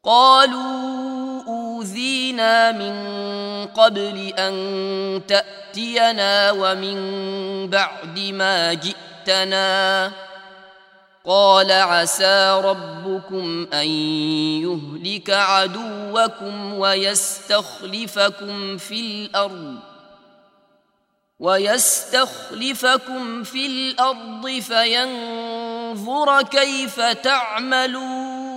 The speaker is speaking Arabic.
قالوا أوذينا من قبل أن تأتينا ومن بعد ما جئتنا قال عسى ربكم أن يهلك عدوكم ويستخلفكم في الأرض فينظر كيف تعملون